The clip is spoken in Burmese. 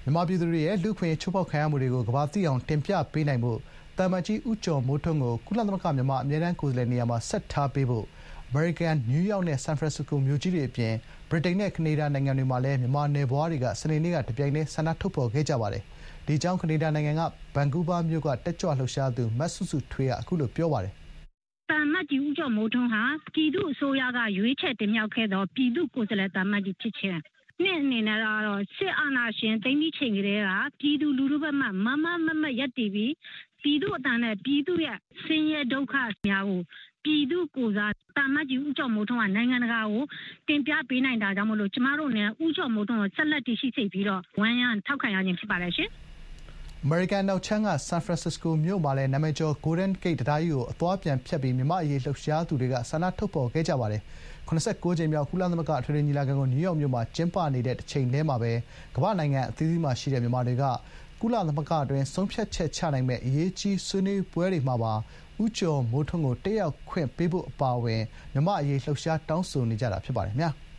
မြန်မာပြည်သူတွေရဲ့လူ့အခွင့်အရေးချိုးဖောက်ခံရမှုတွေကိုကမ္ဘာသိအောင်တင်ပြပေးနိုင်ဖို့သံအမတ်ကြီးဦးကျော်မိုးထွန်းကိုကုလသမဂ္ဂမြန်မာအမြဲတမ်းကိုယ်စားလှယ်နေရာမှာဆက်ထားပေးဖို့အမေရိကန်နယူးယောက်နဲ့ဆန်ဖရန်စစ္စကိုမြို့ကြီးတွေအပြင်ဗြိတိန်နဲ့ကနေဒါနိုင်ငံတွေမှာလည်းမြန်မာနယ်ဖွားတွေကစနေနေ့ကတပြိုင်တည်းဆန္ဒထုတ်ဖော်ခဲ့ကြပါတယ်။ဒီအကြောင်းကနေဒါနိုင်ငံကဗန်ကူးဗားမြို့ကတက်ကြွလှုပ်ရှားသူမစုစုထွေးကအခုလိုပြောပါတယ်။သံအမတ်ကြီးဦးကျော်မိုးထွန်းဟာပြည်သူ့အစိုးရကရွေးချယ်တင်မြှောက်ခဲ့သောပြည်သူ့ကိုယ်စားလှယ်သံအမတ်ကြီးဖြစ်ခြင်းနှစ်အနေနဲ့ကတော့စစ်အာဏာရှင်သိမ်းပြီးချိန်ကလေးကပြည်သူလူထုဘက်မှမမရပ်တည်ပြီးပြည်သူအတန်းနဲ့ပြည်သူရဲ့ဆင်းရဲဒုက္ခများကိုပြည်သူကိုယ်စားသံအမတ်ကြီးဦးကျော်မိုးထွန်းကနိုင်ငံတကာကိုတင်ပြပေးနိုင်တာကြောင့်မလို့ကျမတို့နဲ့ဦးကျော်မိုးထွန်းကိုဆက်လက်တည်ရှိစေပြီးတော့ဝမ်းရံထောက်ခံရခြင်းဖြစ်ပါတယ်ရှင်အမေရိကန်နောက်ချမ်းကဆန်ဖရန်စစ္စကိုမြို့မှာလည်းနာမည်ကျော် Golden Gate တံတားကြီးကိုအသွားပြန်ဖြတ်ပြီးမြန်မာ့အရေးလှုပ်ရှားသူတွေကဆန္ဒထုတ်ဖော်ခဲ့ကြပါတယ်။89 ကြိမ်မြောက်ကုလသမဂ္ဂအထွေထွေညီလာခံကိုနယူးယောက်မြို့မှာကျင်းပနေတဲ့တချိန်တည်းမှာပဲကမ္ဘာ့နိုင်ငံအသီးသီးမှာရှိတဲ့မြန်မာတွေကကုလသမဂ္ဂအတွင်းဆုံးဖြတ်ချက်ချနိုင်မယ့်အရေးကြီးဆွေးနွေးပွဲတွေမှာပါဦးကျော်မိုးထွန်းကိုတက်ရောက်ခွင့်ပေးဖို့အပါအဝင်မြန်မာ့အရေးလှုပ်ရှားတောင်းဆိုနေကြတာဖြစ်ပါတယ်ခင်ဗျာ။